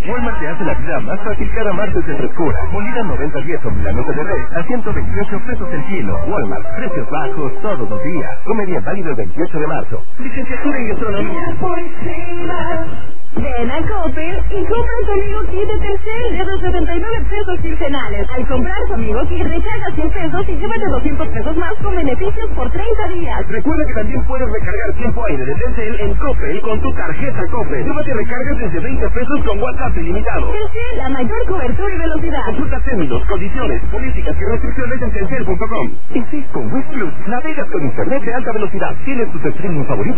Walmart te hace la vida más fácil cada martes de frescura. Molida 90-10 o milanesa de res a 128 pesos el kilo. Walmart, precios bajos todos los días. Come bien, válido el 28 de marzo. Licenciatura en gastronomía. Ven a Coppel y compra tu Amigo Kit de Telcel de 279 pesos quincenales. Al comprar tu Amigo Kit, recarga 100 pesos y llévate 200 pesos más con beneficios por 30 días. Recuerda que también puedes recargar tiempo aire de Telcel en Coppel con tu tarjeta Coppel. Llévate recargas desde 20 pesos con WhatsApp ilimitado. Telcel, la mayor cobertura y velocidad. Consulta términos, condiciones, políticas y restricciones en telcel.com. Y sí, con Wiz Plus navegas con internet de alta velocidad. Tienes tus streaming favoritos